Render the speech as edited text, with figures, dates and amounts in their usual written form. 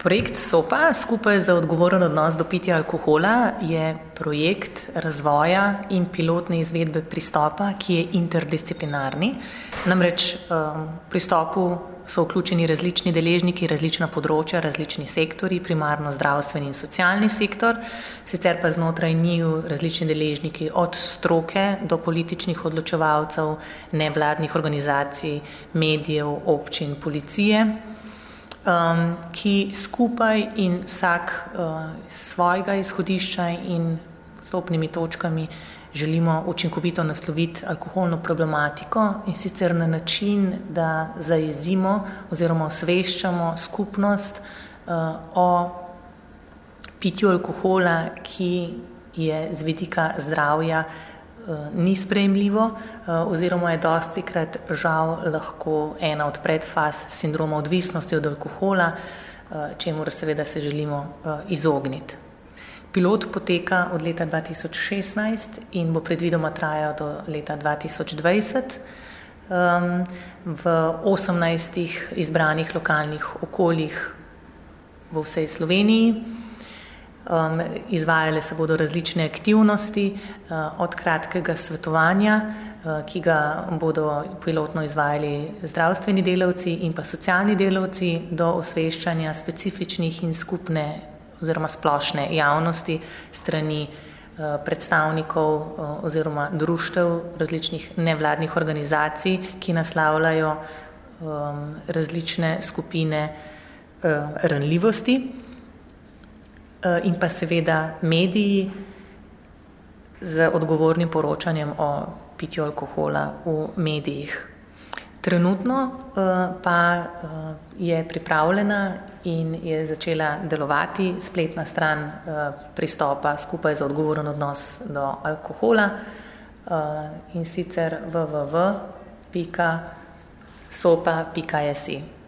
Projekt SOPA skupaj za odgovoren odnos do pitja alkohola je projekt razvoja in pilotne izvedbe pristopa, ki je interdisciplinarni. Namreč v pristopu so vključeni različni deležniki, različna področja, različni sektorji, primarno zdravstveni in socialni sektor, sicer pa znotraj njiju različni deležniki od stroke do političnih odločevalcev, nevladnih organizacij, medijev, občin, policije, ki skupaj in vsak svojega izhodišča in vstopnimi točkami želimo učinkovito nasloviti alkoholno problematiko in sicer na način, da zajezimo oziroma osveščamo skupnost o pitju alkohola, ki je z vidika zdravja ni sprejemljivo oziroma je dostikrat žal lahko ena od predfaz sindroma odvisnosti od alkohola, čemur seveda se želimo izogniti. Pilot poteka od leta 2016 in bo predvidoma trajal do leta 2020 v 18 izbranih lokalnih okoljih v vsej Sloveniji. Izvajale se bodo različne aktivnosti, od kratkega svetovanja, ki ga bodo pilotno izvajali zdravstveni delavci in pa socialni delavci, do osveščanja specifičnih in skupne oziroma splošne javnosti strani predstavnikov oziroma društev različnih nevladnih organizacij, ki naslavljajo različne skupine ranljivosti. In pa seveda mediji z odgovornim poročanjem o pitju alkohola v medijih. Trenutno pa je pripravljena in je začela delovati spletna stran pristopa skupaj za odgovoren odnos do alkohola in sicer www.sopa.si.